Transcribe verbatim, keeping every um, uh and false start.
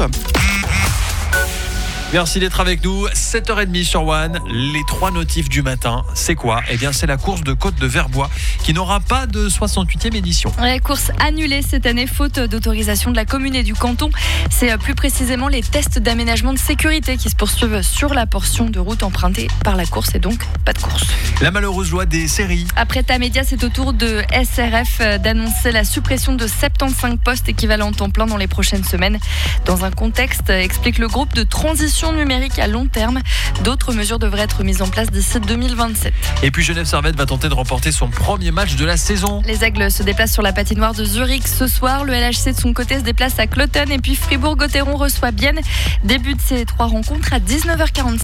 l'équipe. Merci d'être avec nous. sept heures trente sur One. Les trois notifs du matin, c'est quoi ? Eh bien, c'est la course de Côte de Verbois qui n'aura pas de soixante-huitième édition. Ouais, course annulée cette année, faute d'autorisation de la commune et du canton. C'est plus précisément les tests d'aménagement de sécurité qui se poursuivent sur la portion de route empruntée par la course et donc pas de course. La malheureuse loi des séries. Après Tamedia, c'est au tour de S R F d'annoncer la suppression de soixante-quinze postes équivalents temps plein dans les prochaines semaines. Dans un contexte, explique le groupe, de transition numérique à long terme. D'autres mesures devraient être mises en place d'ici deux mille vingt-sept. Et puis Genève Servette va tenter de remporter son premier match de la saison. Les Aigles se déplacent sur la patinoire de Zurich ce soir. Le L H C de son côté se déplace à Cloton et puis Fribourg-Gotteron reçoit Bienne. Début de ces trois rencontres à dix-neuf heures quarante.